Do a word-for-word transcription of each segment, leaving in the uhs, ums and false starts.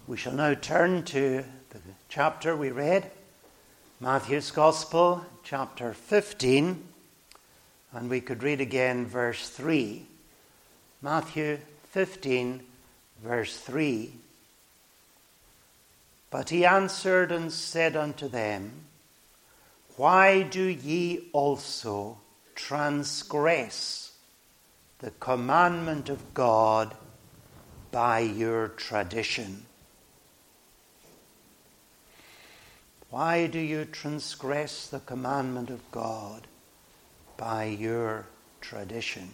We shall now turn to the chapter we read, Matthew's Gospel, chapter fifteen, and we could read again verse three. Matthew fifteen, verse three. But he answered and said unto them, Why do ye also transgress the commandment of God by your tradition? Why do you transgress the commandment of God by your tradition?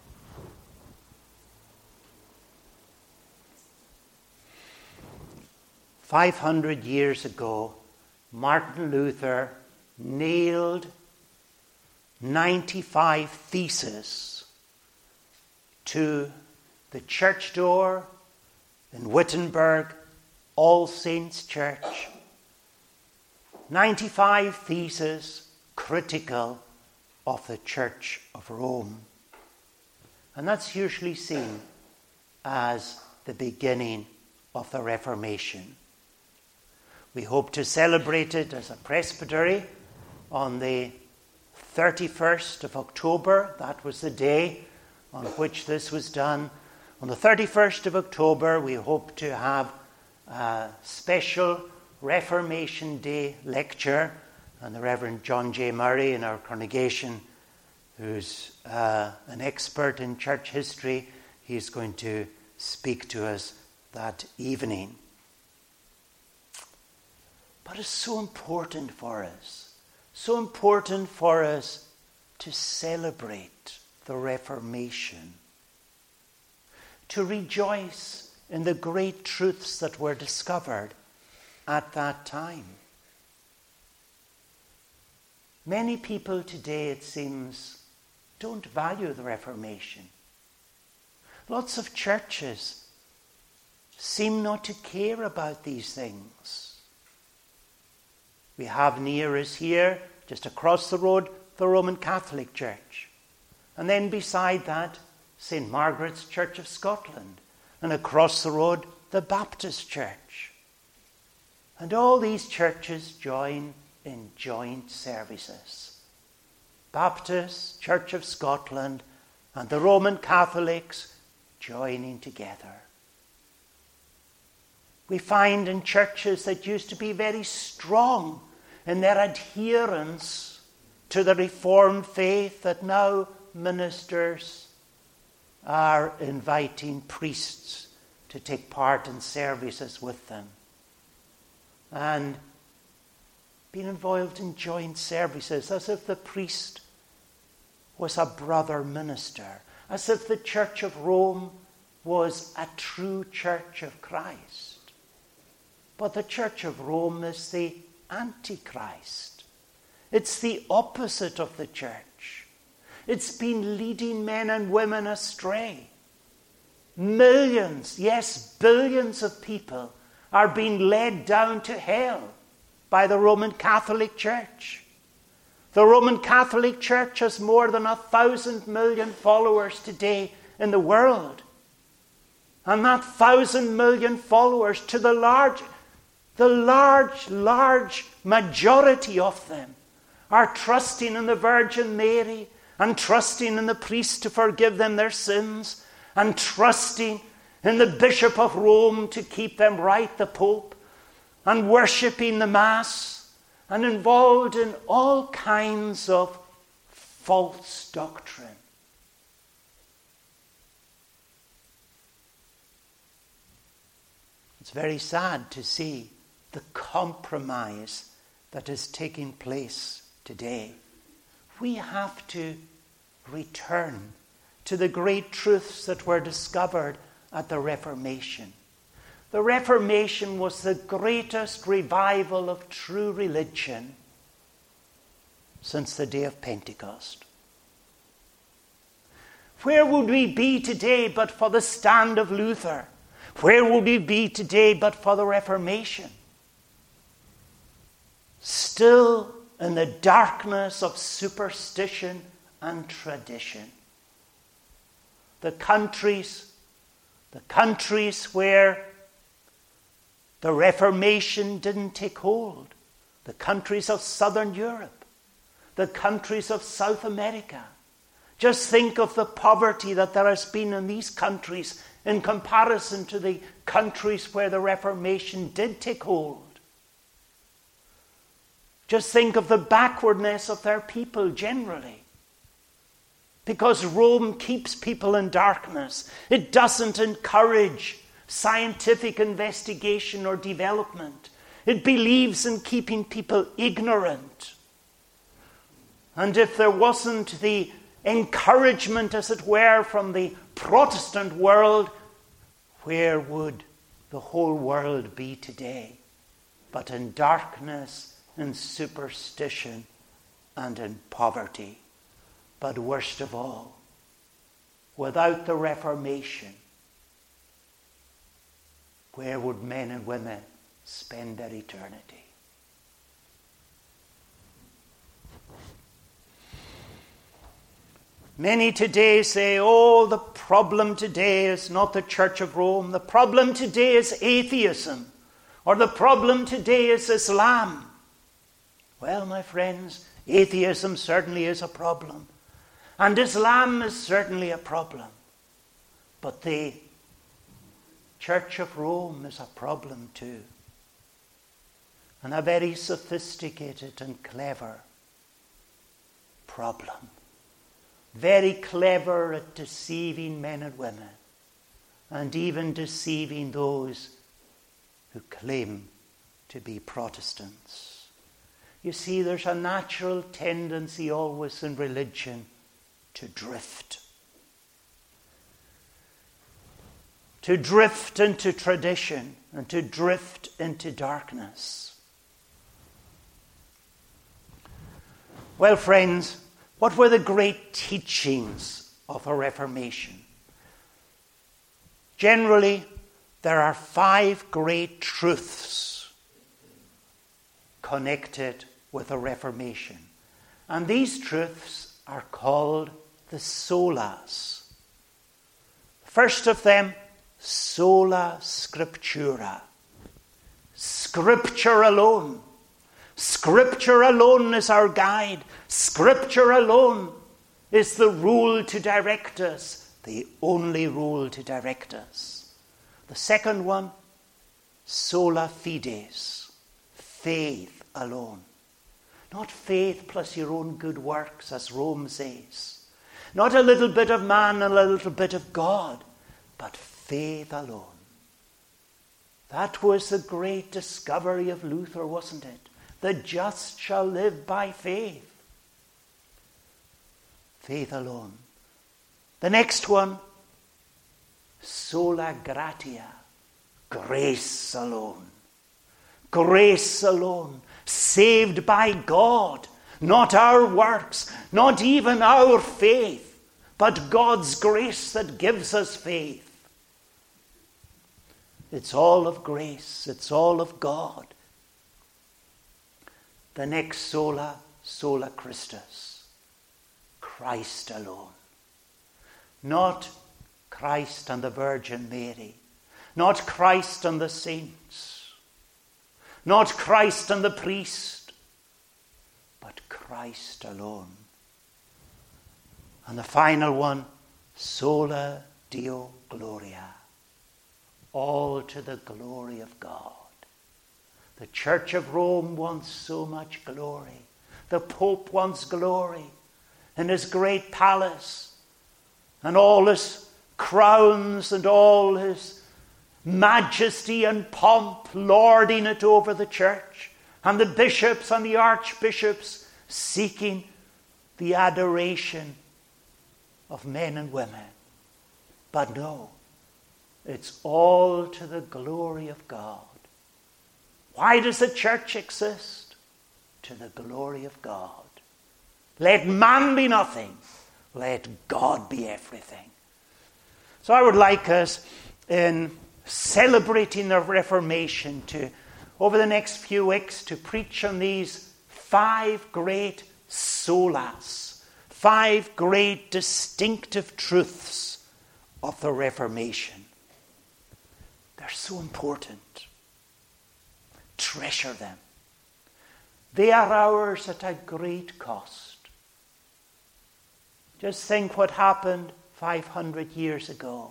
Five hundred years ago, Martin Luther nailed ninety-five theses to the church door in Wittenberg, All Saints Church. ninety-five theses critical of the Church of Rome. And that's usually seen as the beginning of the Reformation. We hope to celebrate it as a presbytery on the thirty-first of October. That was the day on which this was done. On the thirty-first of October, we hope to have a special Reformation Day lecture, and the Reverend John J. Murray in our congregation, who's uh, an expert in church history, he's going to speak to us that evening. But it's so important for us, so important for us to celebrate the Reformation, to rejoice in the great truths that were discovered at that time. Many people today, it seems, don't value the Reformation. Lots of churches seem not to care about these things. We have near us here, just across the road, the Roman Catholic Church. And then beside that, Saint Margaret's Church of Scotland. And across the road, the Baptist Church. And all these churches join in joint services. Baptist, Church of Scotland, and the Roman Catholics joining together. We find in churches that used to be very strong in their adherence to the Reformed faith that now ministers are inviting priests to take part in services with them. And being involved in joint services as if the priest was a brother minister, as if the Church of Rome was a true Church of Christ. But the Church of Rome is the Antichrist. It's the opposite of the church. It's been leading men and women astray. Millions, yes, billions of people are being led down to hell by the Roman Catholic Church. The Roman Catholic Church has more than a thousand million followers today in the world. And that thousand million followers, to the large, the large, large majority of them are trusting in the Virgin Mary and trusting in the priest to forgive them their sins and trusting in the Bishop of Rome to keep them right, the Pope, and worshipping the Mass and involved in all kinds of false doctrine. It's very sad to see the compromise that is taking place today. We have to return to the great truths that were discovered at the Reformation. The Reformation was the greatest revival of true religion since the day of Pentecost. Where would we be today but for the stand of Luther? Where would we be today but for the Reformation? Still in the darkness of superstition and tradition. The countries, the countries where The Reformation didn't take hold. The countries of Southern Europe, the countries of South America. Just think of the poverty that there has been in these countries in comparison to the countries where the Reformation did take hold. Just think of the backwardness of their people generally. Because Rome keeps people in darkness. It doesn't encourage scientific investigation or development. It believes in keeping people ignorant. And if there wasn't the encouragement, as it were, from the Protestant world, where would the whole world be today? But in darkness, in superstition, and in poverty. But worst of all, without the Reformation, where would men and women spend their eternity? Many today say, oh, the problem today is not the Church of Rome. The problem today is atheism. Or the problem today is Islam. Well, my friends, atheism certainly is a problem. And Islam is certainly a problem. But the Church of Rome is a problem too. And a very sophisticated and clever problem. Very clever at deceiving men and women, and even deceiving those who claim to be Protestants. You see, there's a natural tendency always in religion to drift. To drift into tradition and to drift into darkness. Well, friends, what were the great teachings of the Reformation? Generally, there are five great truths connected with the Reformation. And these truths are called the solas. First of them, sola scriptura. Scripture alone. Scripture alone is our guide. Scripture alone is the rule to direct us, the only rule to direct us. The second one, sola fides, faith alone. Not faith plus your own good works, as Rome says. Not a little bit of man and a little bit of God, but faith alone. That was the great discovery of Luther, wasn't it? The just shall live by faith. Faith alone. The next one, sola gratia. Grace alone. Grace alone. Saved by God. Not our works. Not even our faith. But God's grace that gives us faith. It's all of grace. It's all of God. The next sola, sola Christus. Christ alone. Not Christ and the Virgin Mary. Not Christ and the saints. Not Christ and the priest. But Christ alone. And the final one, sola Deo Gloria. All to the glory of God. The Church of Rome wants so much glory. The Pope wants glory in his great palace and all his crowns and all his majesty and pomp, lording it over the church, and the bishops and the archbishops seeking the adoration of men and women. But no, it's all to the glory of God. Why does the church exist? To the glory of God. Let man be nothing. Let God be everything. So I would like us, in celebrating the Reformation, to, over the next few weeks, to preach on these five great solas, five great distinctive truths of the Reformation. They're so important. treasure them. They are ours at a great cost. Just think what happened five hundred years ago.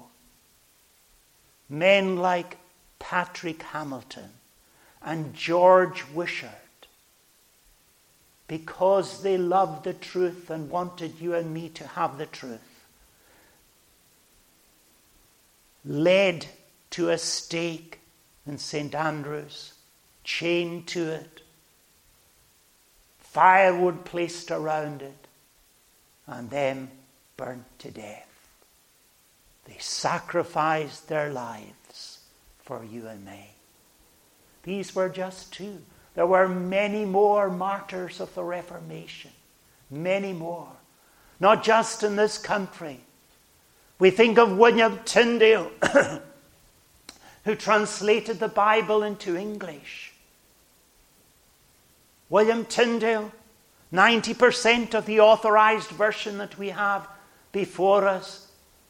Men like Patrick Hamilton and George Wishart, because they loved the truth and wanted you and me to have the truth, led to a stake in Saint Andrews, chained to it, firewood placed around it, and then burnt to death. They sacrificed their lives for you and me. These were just two. There were many more martyrs of the Reformation. Many more. Not just in this country. We think of William Tyndale, who translated the Bible into English. William Tyndale, ninety percent of the authorized version that we have before us,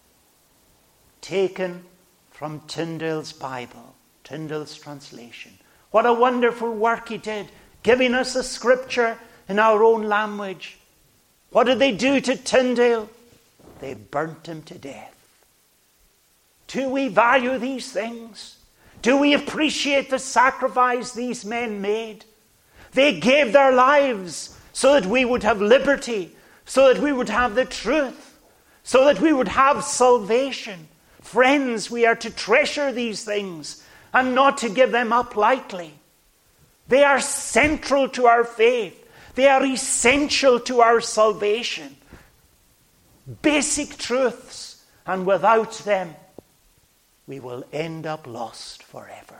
taken from Tyndale's Bible, Tyndale's translation. What a wonderful work he did, giving us a scripture in our own language. What did they do to Tyndale? They burnt him to death. Do we value these things? Do we appreciate the sacrifice these men made? They gave their lives so that we would have liberty, so that we would have the truth, so that we would have salvation. Friends, we are to treasure these things and not to give them up lightly. They are central to our faith. They are essential to our salvation. Basic truths, and without them, we will end up lost forever.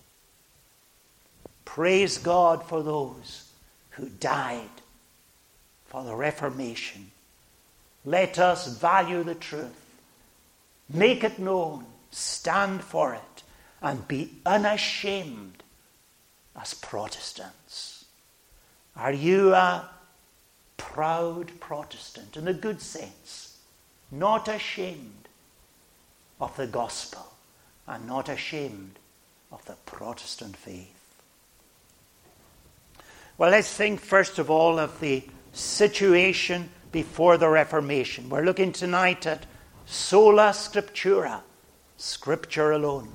Praise God for those who died for the Reformation. Let us value the truth, make it known, stand for it, and be unashamed as Protestants. Are you a proud Protestant in a good sense, not ashamed of the gospel and not ashamed of the Protestant faith? Well, let's think first of all of the situation before the Reformation. We're looking tonight at sola scriptura, Scripture alone.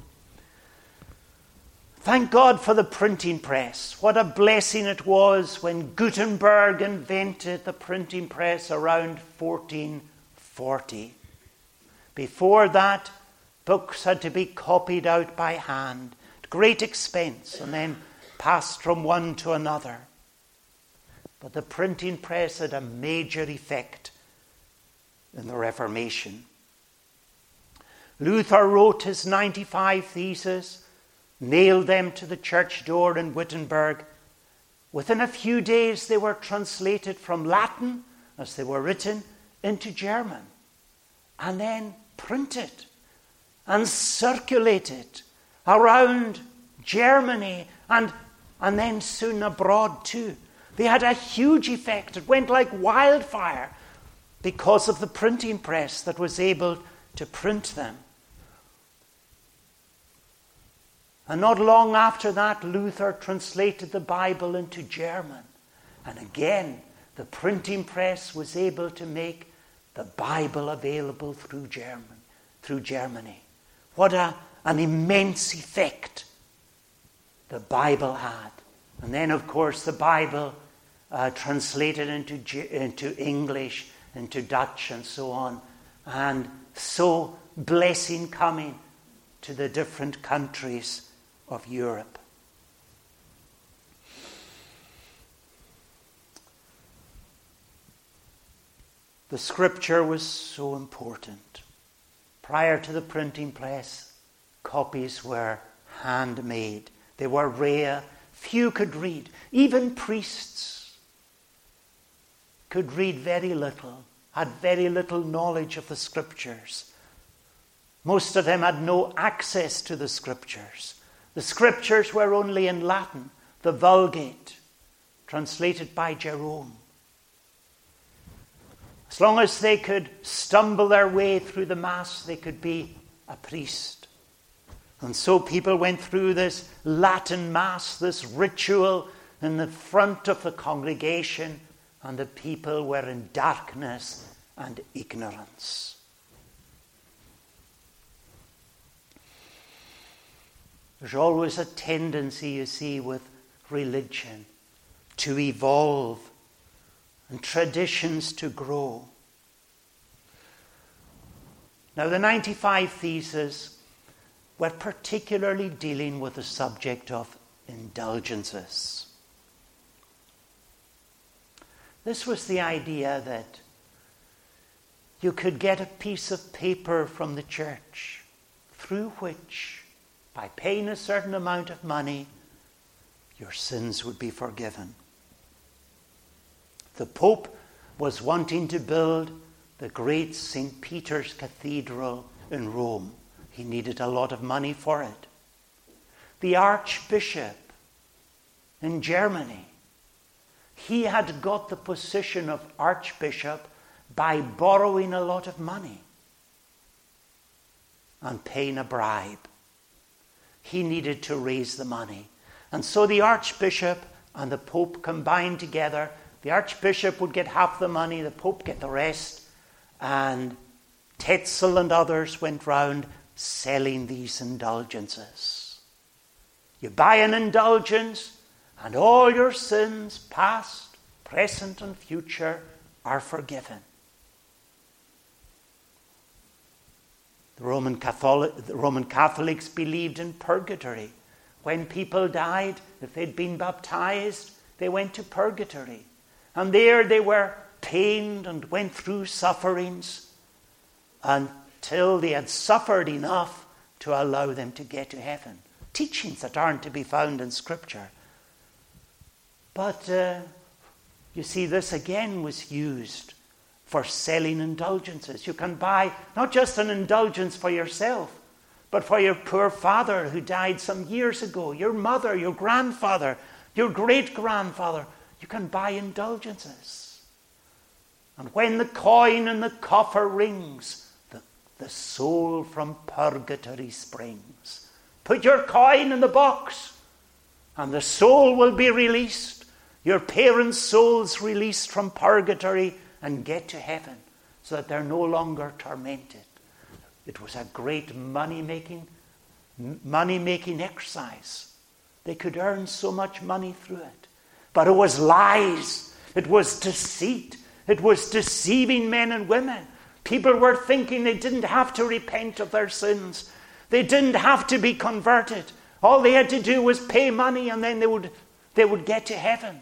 Thank God for the printing press. What a blessing it was when Gutenberg invented the printing press around fourteen forty. Before that, books had to be copied out by hand at great expense and then passed from one to another. But the printing press had a major effect in the Reformation. Luther wrote his ninety-five Theses, nailed them to the church door in Wittenberg. Within a few days they were translated from Latin, as they were written, into German, and then printed and circulated around Germany and, and then soon abroad too. They had a huge effect. It went like wildfire because of the printing press that was able to print them. And not long after that, Luther translated the Bible into German. And again, the printing press was able to make the Bible available through German, through Germany. What a, an immense effect the Bible had. And then, of course, the Bible uh, translated into, into English, into Dutch, and so on. And so blessing coming to the different countries of Europe. The scripture was so important. Prior to the printing press, copies were handmade. They were rare. Few could read. Even priests could read very little, had very little knowledge of the scriptures. Most of them had no access to the scriptures. The scriptures were only in Latin, the Vulgate, translated by Jerome. As long as they could stumble their way through the Mass, they could be a priest. And so people went through this Latin Mass, this ritual in the front of the congregation, and the people were in darkness and ignorance. There's always a tendency, you see, with religion to evolve and traditions to grow. Now, the ninety-five Theses were particularly dealing with the subject of indulgences. This was the idea that you could get a piece of paper from the church through which, by paying a certain amount of money, your sins would be forgiven. The Pope was wanting to build the great Saint Peter's Cathedral in Rome. He needed a lot of money for it. The Archbishop in Germany, he had got the position of Archbishop by borrowing a lot of money and paying a bribe. He needed to raise the money. And so the Archbishop and the Pope combined together. The Archbishop would get half the money, the Pope get the rest. And Tetzel and others went round selling these indulgences. You buy an indulgence and all your sins, past, present and future, are forgiven. The Roman Catholic, the Roman Catholics believed in purgatory. When people died, if they'd been baptized, they went to purgatory. And there they were pained and went through sufferings until they had suffered enough to allow them to get to heaven. Teachings that aren't to be found in Scripture. But uh, you see, this again was used for selling indulgences. You can buy not just an indulgence for yourself, but for your poor father who died some years ago, your mother, your grandfather, your great-grandfather. You can buy indulgences. And when the coin in the coffer rings, the, the soul from purgatory springs. Put your coin in the box, and the soul will be released. Your parents' souls released from purgatory and get to heaven, so that they're no longer tormented. It was a great money-making, money-making exercise. They could earn so much money through it. But it was lies. It was deceit. It was deceiving men and women. People were thinking they didn't have to repent of their sins. They didn't have to be converted. All they had to do was pay money and then they would, they would get to heaven.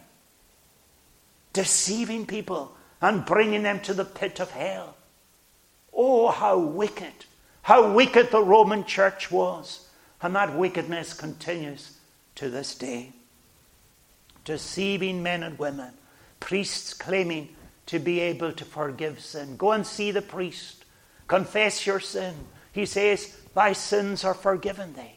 Deceiving people and bringing them to the pit of hell. Oh, how wicked. How wicked the Roman Church was. And that wickedness continues to this day. Deceiving men and women. Priests claiming to be able to forgive sin. Go and see the priest. Confess your sin. He says, thy sins are forgiven thee.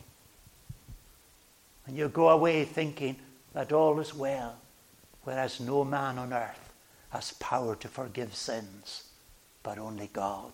And you go away thinking that all is well, whereas no man on earth has power to forgive sins, but only God.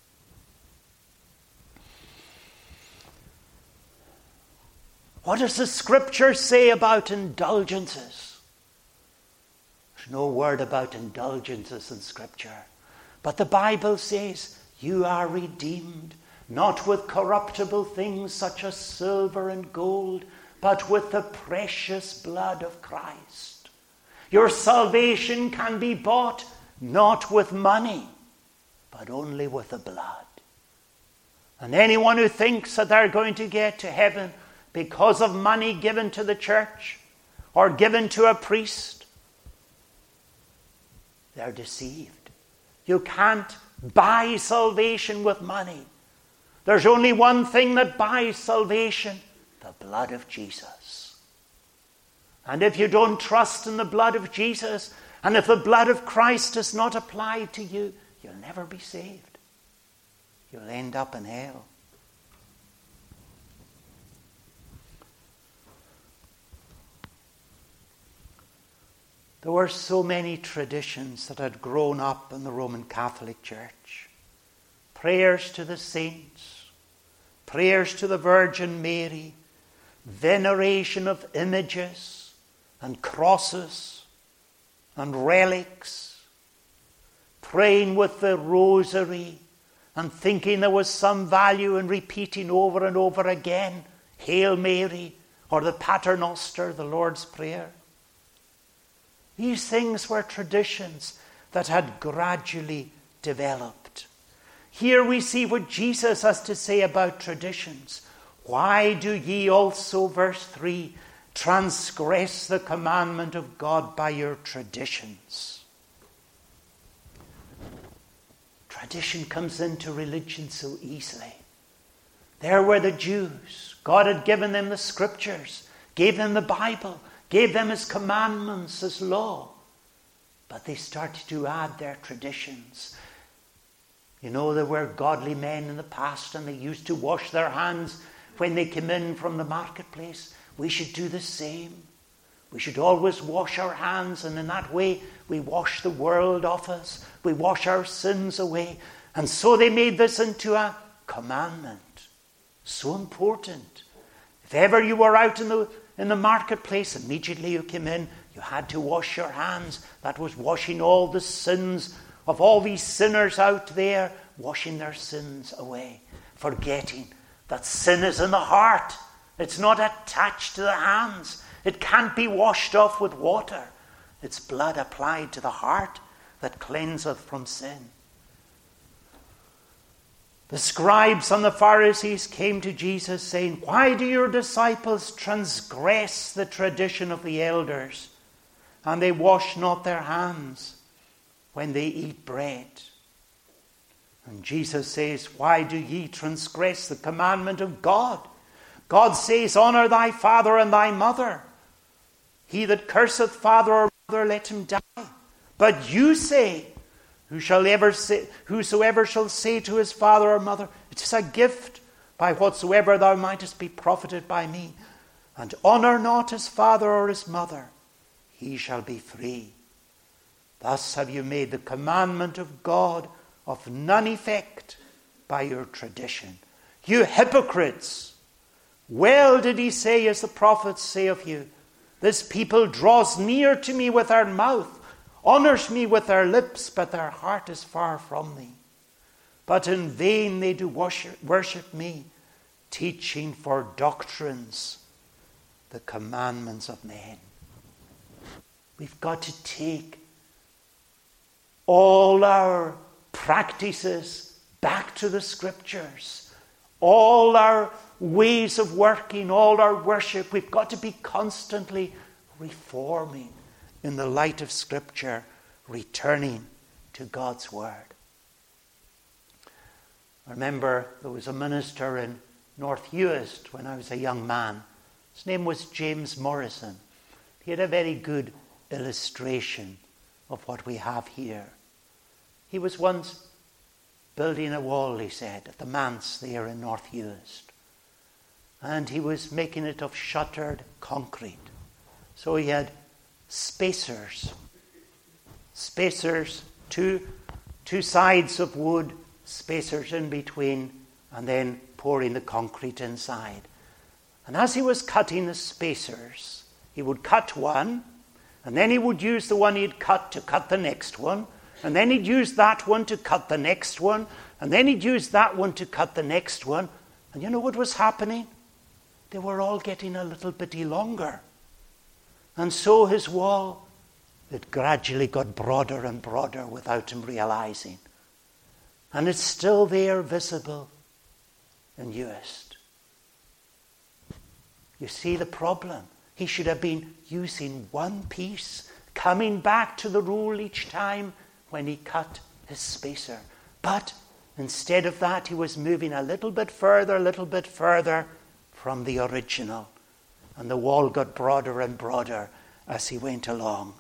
What does the Scripture say about indulgences? There's no word about indulgences in Scripture. But the Bible says, you are redeemed, not with corruptible things such as silver and gold, but with the precious blood of Christ. Your salvation can be bought not with money, but only with the blood. And anyone who thinks that they're going to get to heaven because of money given to the church or given to a priest, they're deceived. You can't buy salvation with money. There's only one thing that buys salvation, the blood of Jesus. And if you don't trust in the blood of Jesus, and if the blood of Christ is not applied to you, you'll never be saved. You'll end up in hell. There were so many traditions that had grown up in the Roman Catholic Church. Prayers to the saints, prayers to the Virgin Mary, veneration of images and crosses and relics, praying with the rosary and thinking there was some value in repeating over and over again Hail Mary or the Pater Noster, the Lord's Prayer. These things were traditions that had gradually developed. Here we see what Jesus has to say about traditions. Why do ye also, verse three, transgress the commandment of God by your traditions? Tradition comes into religion so easily. There were the Jews. God had given them the scriptures, gave them the Bible, gave them his commandments, his law. But they started to add their traditions. You know, there were godly men in the past and they used to wash their hands when they came in from the marketplace. We should do the same. We should always wash our hands, and in that way we wash the world off us. We wash our sins away. And so they made this into a commandment. So important. If ever you were out in the in the marketplace, immediately you came in, you had to wash your hands. That was washing all the sins of all these sinners out there, washing their sins away, forgetting that sin is in the heart. It's not attached to the hands. It can't be washed off with water. It's blood applied to the heart that cleanseth from sin. The scribes and the Pharisees came to Jesus saying, why do your disciples transgress the tradition of the elders, and they wash not their hands when they eat bread? And Jesus says, why do ye transgress the commandment of God? God says, honor thy father and thy mother. He that curseth father or mother, let him die. But you say, Who shall ever say, whosoever shall say to his father or mother, it is a gift by whatsoever thou mightest be profited by me, and honour not his father or his mother, he shall be free. Thus have you made the commandment of God of none effect by your tradition. You hypocrites! Well did he say, as the prophets say of you, this people draws near to me with their mouth, honours me with their lips, but their heart is far from me. But in vain they do worship, worship me, teaching for doctrines the commandments of men. We've got to take all our practices back to the scriptures. All our ways of working, all our worship, we've got to be constantly reforming in the light of Scripture, returning to God's Word. I remember there was a minister in North Uist when I was a young man. His name was James Morrison. He had a very good illustration of what we have here. He was once building a wall, he said, at the manse there in North Uist. And he was making it of shuttered concrete. So he had spacers. Spacers, two, two sides of wood, spacers in between, and then pouring the concrete inside. And as he was cutting the spacers, he would cut one, and then he would use the one he'd cut to cut the next one, and then he'd use that one to cut the next one, and then he'd use that one to cut the next one. And you know what was happening? They were all getting a little bit longer. And so his wall, it gradually got broader and broader without him realizing. And it's still there, visible in Uist. You see the problem? He should have been using one piece, coming back to the rule each time when he cut his spacer. But instead of that, he was moving a little bit further, a little bit further from the original. And the wall got broader and broader as he went along.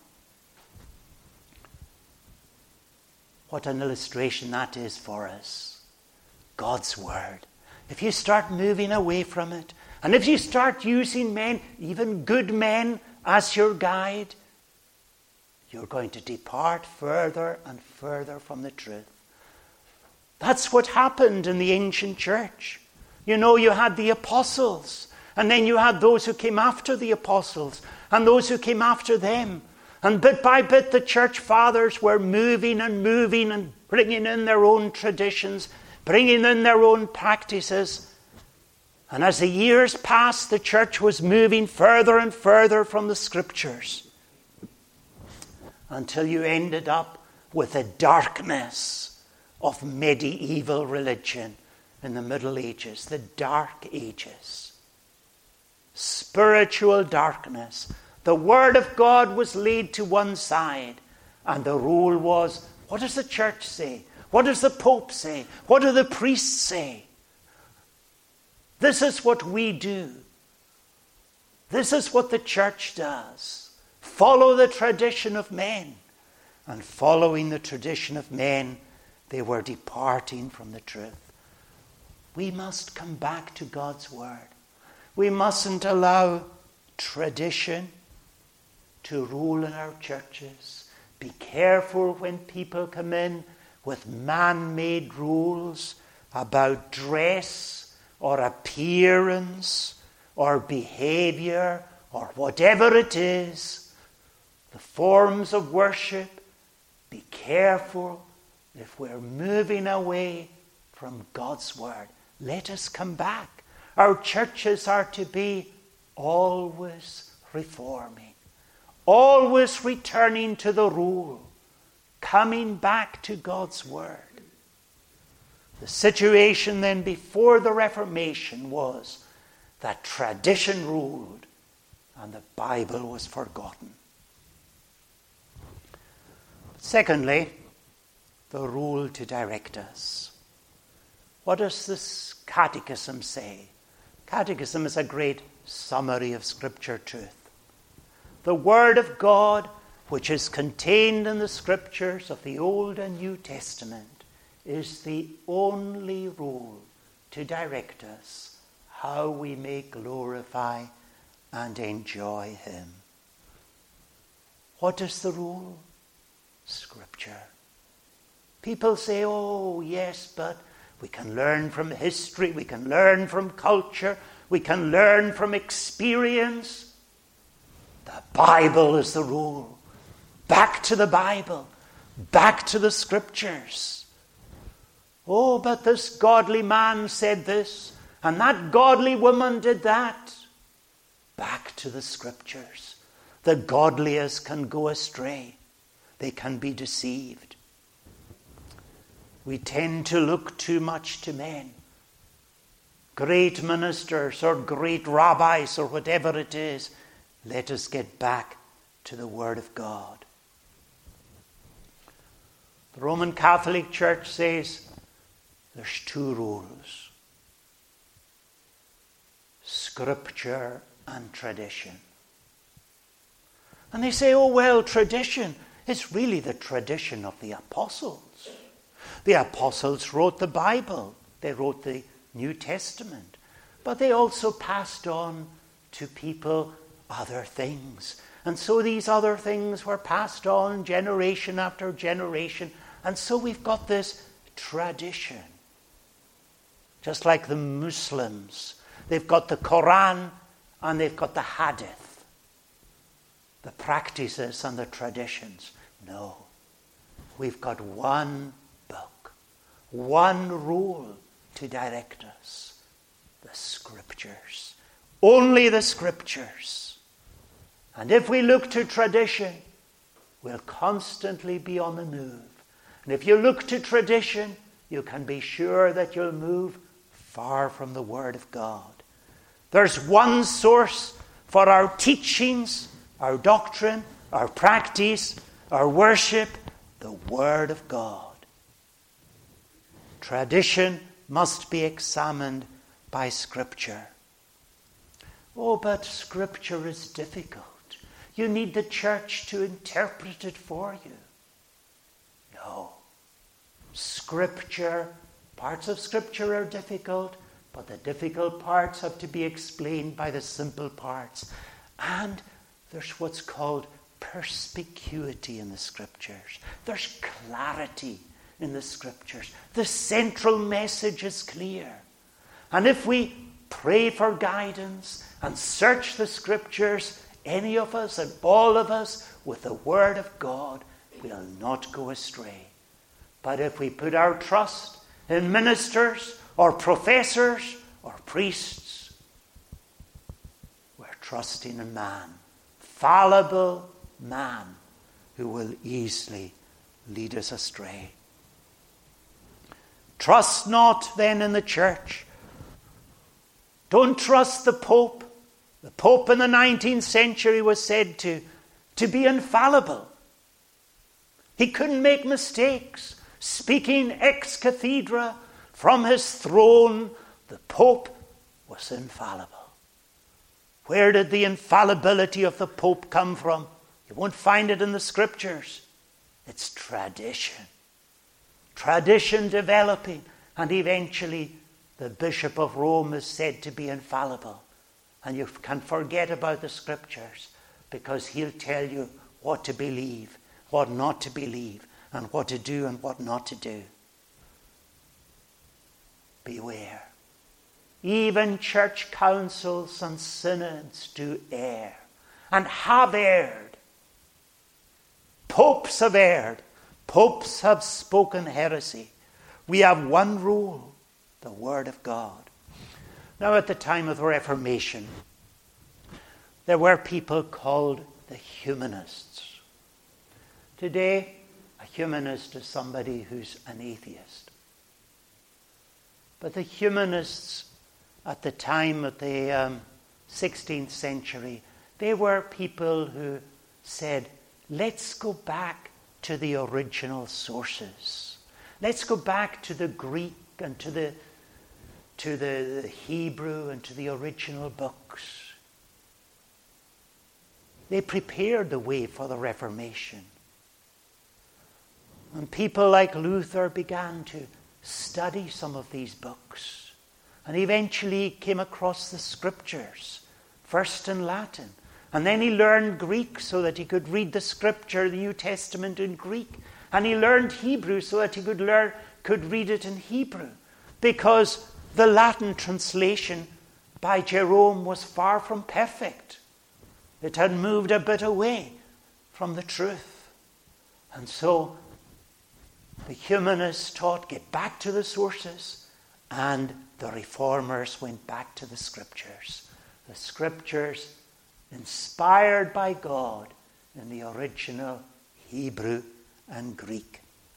What an illustration that is for us. God's Word. If you start moving away from it, and if you start using men, even good men, as your guide, you're going to depart further and further from the truth. That's what happened in the ancient church. You know, you had the apostles, and then you had those who came after the apostles, and those who came after them. And bit by bit, the church fathers were moving and moving and bringing in their own traditions, bringing in their own practices. And as the years passed, the church was moving further and further from the Scriptures, until you ended up with the darkness of medieval religion in the Middle Ages, the Dark Ages. Spiritual darkness. The Word of God was laid to one side, and the rule was, what does the church say? What does the Pope say? What do the priests say? This is what we do. This is what the church does. Follow the tradition of men. And following the tradition of men, they were departing from the truth. We must come back to God's Word. We mustn't allow tradition to rule in our churches. Be careful when people come in with man-made rules about dress or appearance or behavior or whatever it is, the forms of worship. Be careful if we're moving away from God's Word. Let us come back. Our churches are to be always reforming, always returning to the rule, coming back to God's Word. The situation then before the Reformation was that tradition ruled and the Bible was forgotten. Secondly, the rule to direct us. What does this catechism say? Catechism is a great summary of Scripture truth. The Word of God, which is contained in the Scriptures of the Old and New Testament, is the only rule to direct us how we may glorify and enjoy Him. What is the rule? Scripture. People say, oh, yes, but we can learn from history, we can learn from culture, we can learn from experience. The Bible is the rule. Back to the Bible. Back to the Scriptures. Oh, but this godly man said this, and that godly woman did that. Back to the Scriptures. The godliest can go astray. They can be deceived. We tend to look too much to men. Great ministers or great rabbis or whatever it is. Let us get back to the Word of God. The Roman Catholic Church says there's two rules: Scripture and tradition. And they say, oh well, tradition is really the tradition of the apostles. The apostles wrote the Bible. They wrote the New Testament. But they also passed on to people other things. And so these other things were passed on generation after generation. And so we've got this tradition. Just like the Muslims. They've got the Quran and they've got the Hadith. The practices and the traditions. No. We've got one book. One rule to direct us. The Scriptures. Only the Scriptures. And if we look to tradition, we'll constantly be on the move. And if you look to tradition, you can be sure that you'll move far from the Word of God. There's one source for our teachings, our doctrine, our practice, our worship, the Word of God. Tradition must be examined by Scripture. Oh, but Scripture is difficult. You need the church to interpret it for you. No. Scripture, parts of Scripture are difficult, but the difficult parts have to be explained by the simple parts. And there's what's called perspicuity in the Scriptures. There's clarity in the Scriptures. The central message is clear. And if we pray for guidance and search the Scriptures, any of us and all of us, with the Word of God, will not go astray. But if we put our trust in ministers or professors or priests, we're trusting in man, fallible man, who will easily lead us astray. Trust not then in the church. Don't trust the Pope. The Pope in the nineteenth century was said to, to be infallible. He couldn't make mistakes. Speaking ex cathedra from his throne, the Pope was infallible. Where did the infallibility of the Pope come from? You won't find it in the Scriptures. It's tradition. Tradition developing, and eventually the Bishop of Rome is said to be infallible. And you can forget about the Scriptures, because he'll tell you what to believe, what not to believe, and what to do and what not to do. Beware. Even church councils and synods do err, and have erred. Popes have erred. Popes have spoken heresy. We have one rule, the Word of God. Now, at the time of the Reformation, there were people called the humanists. Today, a humanist is somebody who's an atheist. But the humanists at the time of the um, sixteenth century, they were people who said, let's go back to the original sources. Let's go back to the Greek and to the to the, the Hebrew and to the original books. They prepared the way for the Reformation. And people like Luther began to study some of these books, and eventually came across the Scriptures, first in Latin. And then he learned Greek so that he could read the Scripture, the New Testament, in Greek. And he learned Hebrew so that he could learn, could read it in Hebrew. Because the Latin translation by Jerome was far from perfect. It had moved a bit away from the truth. And so the humanists taught, get back to the sources. And the reformers went back to the Scriptures. The Scriptures inspired by God in the original Hebrew and Greek.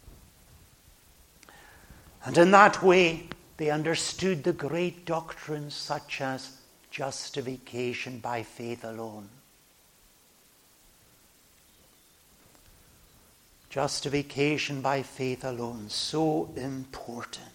And in that way, they understood the great doctrines such as justification by faith alone. Justification by faith alone, so important.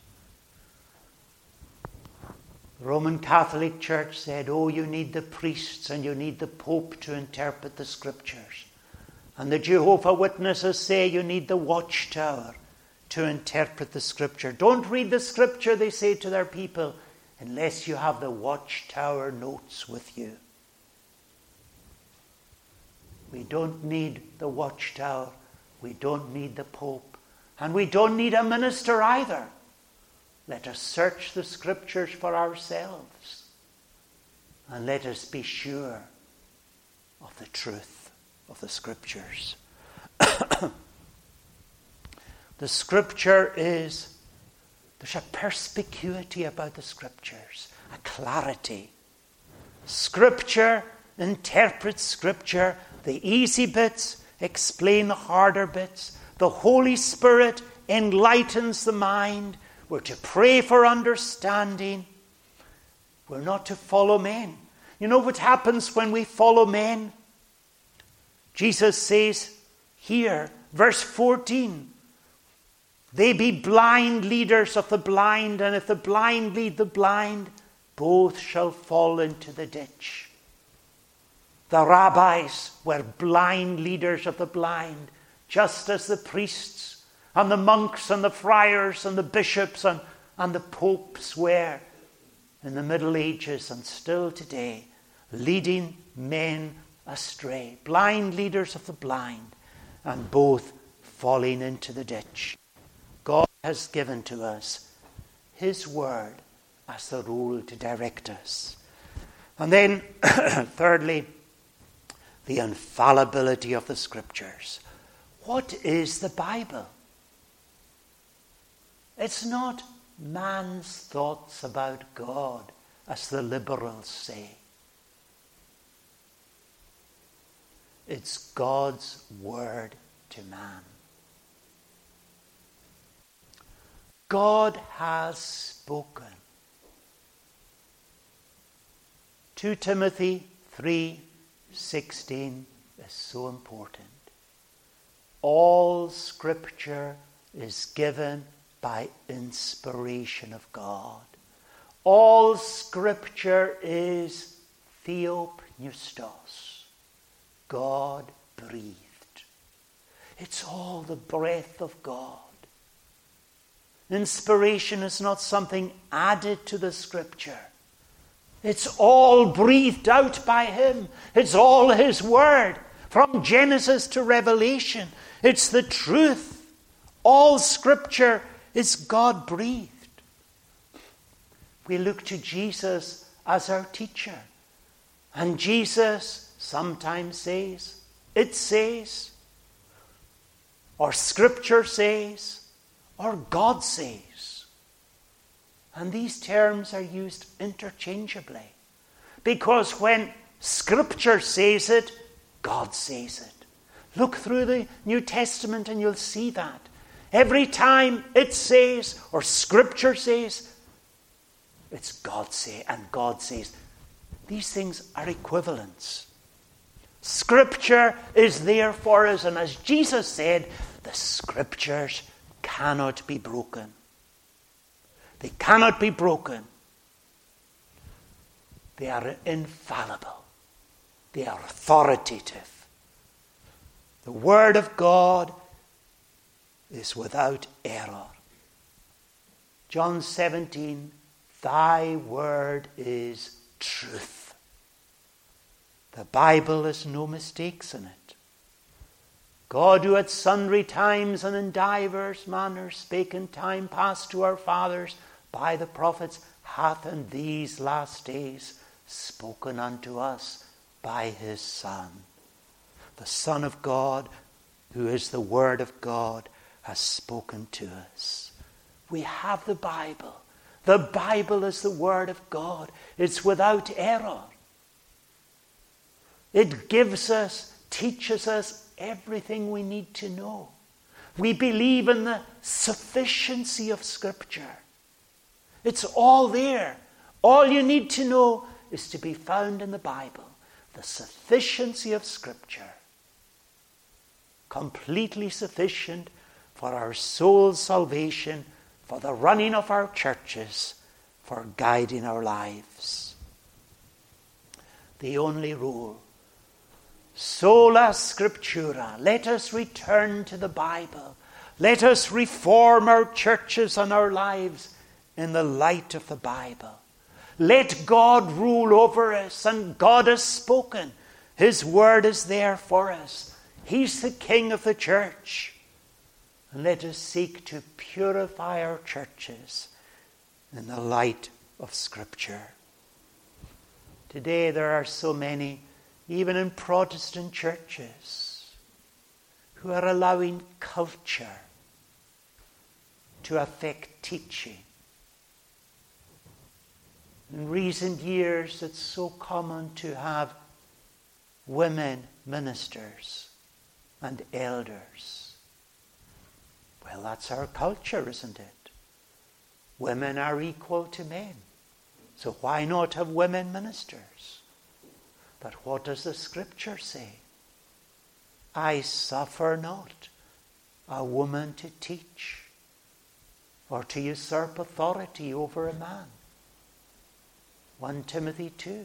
The Roman Catholic Church said, oh, you need the priests and you need the Pope to interpret the Scriptures. And the Jehovah's Witnesses say you need the watchtower to interpret the Scripture. Don't read the Scripture, they say to their people, unless you have the watchtower notes with you. We don't need the watchtower. We don't need the Pope. And we don't need a minister either. Let us search the Scriptures for ourselves. And let us be sure of the truth of the Scriptures. The Scripture is, there's a perspicuity about the Scriptures, a clarity. Scripture interprets Scripture. The easy bits explain the harder bits. The Holy Spirit enlightens the mind. We're to pray for understanding. We're not to follow men. You know what happens when we follow men? Jesus says here, verse fourteen, they be blind leaders of the blind, and if the blind lead the blind, both shall fall into the ditch. The rabbis were blind leaders of the blind, just as the priests and the monks and the friars and the bishops and, and the popes were in the Middle Ages and still today, leading men astray. Blind leaders of the blind, and both falling into the ditch. God has given to us His Word as the rule to direct us. And then, thirdly, the infallibility of the Scriptures. What is the Bible? It's not man's thoughts about God, as the liberals say. It's God's word to man. God has spoken. Second Timothy three sixteen is so important. All Scripture is given by inspiration of God. All Scripture is theopneustos, God breathed. It's all the breath of God. Inspiration is not something added to the Scripture. It's all breathed out by Him. It's all His Word. From Genesis to Revelation, it's the truth. All Scripture is God-breathed. We look to Jesus as our teacher. And Jesus sometimes says, it says, or Scripture says, or God says. And these terms are used interchangeably. Because when Scripture says it, God says it. Look through the New Testament and you'll see that. Every time it says, or Scripture says, it's God say, and God says. These things are equivalents. Scripture is there for us, and as Jesus said, the Scriptures cannot be broken. They cannot be broken. They are infallible. They are authoritative. The Word of God is without error. John seventeen, thy word is truth. The Bible has no mistakes in it. God, who at sundry times and in divers manners spake in time past to our fathers by the prophets, hath in these last days spoken unto us by his Son. The Son of God, who is the Word of God, has spoken to us. We have the Bible. The Bible is the Word of God. It's without error. It gives us, teaches us everything we need to know. We believe in the sufficiency of Scripture. It's all there. All you need to know is to be found in the Bible. The sufficiency of Scripture. Completely sufficient for our soul's salvation, for the running of our churches, for guiding our lives. The only rule. Sola Scriptura. Let us return to the Bible. Let us reform our churches and our lives in the light of the Bible. Let God rule over us, and God has spoken. His word is there for us. He's the King of the church. And let us seek to purify our churches in the light of Scripture. Today there are so many, even in Protestant churches, who are allowing culture to affect teaching. In recent years, it's so common to have women ministers and elders. Well, that's our culture, isn't it? Women are equal to men. So why not have women ministers? But what does the Scripture say? I suffer not a woman to teach or to usurp authority over a man. First Timothy two.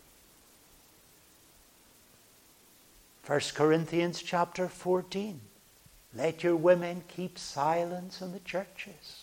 First Corinthians chapter fourteen. Let your women keep silence in the churches.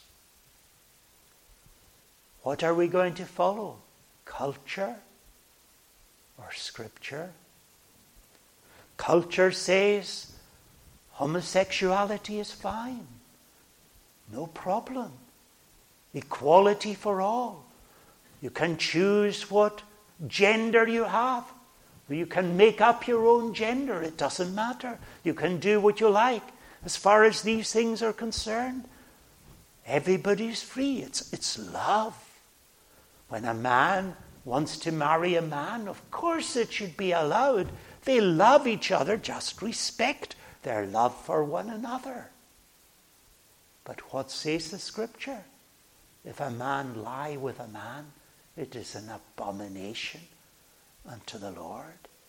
What are we going to follow? Culture or Scripture? Culture says homosexuality is fine. No problem. Equality for all. You can choose what gender you have. You can make up your own gender. It doesn't matter. You can do what you like. As far as these things are concerned, everybody's free. It's, it's love. When a man wants to marry a man, of course it should be allowed. They love each other. Just respect their love for one another. But what says the Scripture? If a man lie with a man, it is an abomination unto the Lord.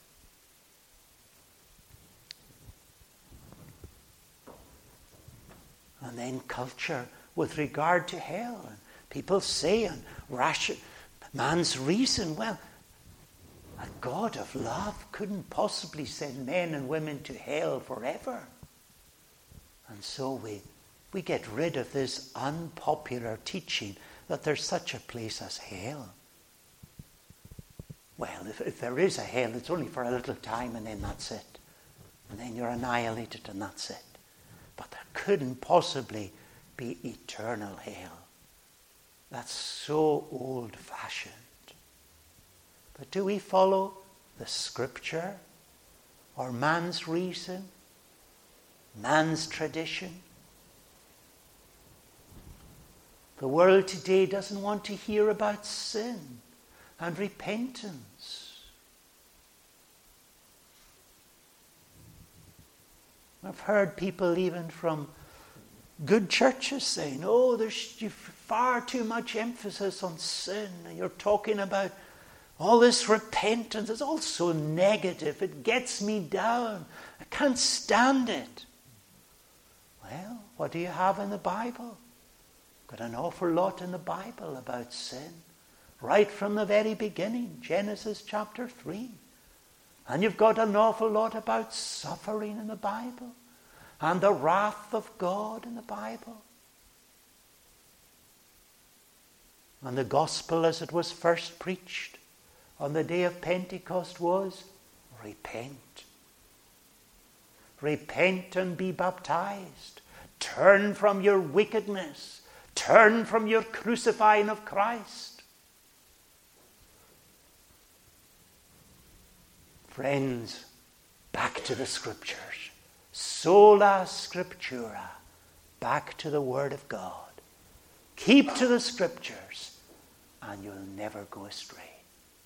And then culture with regard to hell. And people say, and ration, man's reason, well, a God of love couldn't possibly send men and women to hell forever. And so we, we get rid of this unpopular teaching that there's such a place as hell. Well, if, if there is a hell, it's only for a little time and then that's it. And then you're annihilated and that's it. But there couldn't possibly be eternal hell. That's so old-fashioned. But do we follow the Scripture or man's reason, man's tradition? The world today doesn't want to hear about sin and repentance. I've heard people even from good churches saying, oh, there's far too much emphasis on sin. And you're talking about all this repentance. It's all so negative. It gets me down. I can't stand it. Well, what do you have in the Bible? Got an awful lot in the Bible about sin. Right from the very beginning, Genesis chapter three. And you've got an awful lot about suffering in the Bible. And the wrath of God in the Bible. And the gospel as it was first preached on the day of Pentecost was, repent. Repent and be baptized. Turn from your wickedness. Turn from your crucifying of Christ. Friends, back to the Scriptures. Sola Scriptura. Back to the Word of God. Keep to the Scriptures and you'll never go astray.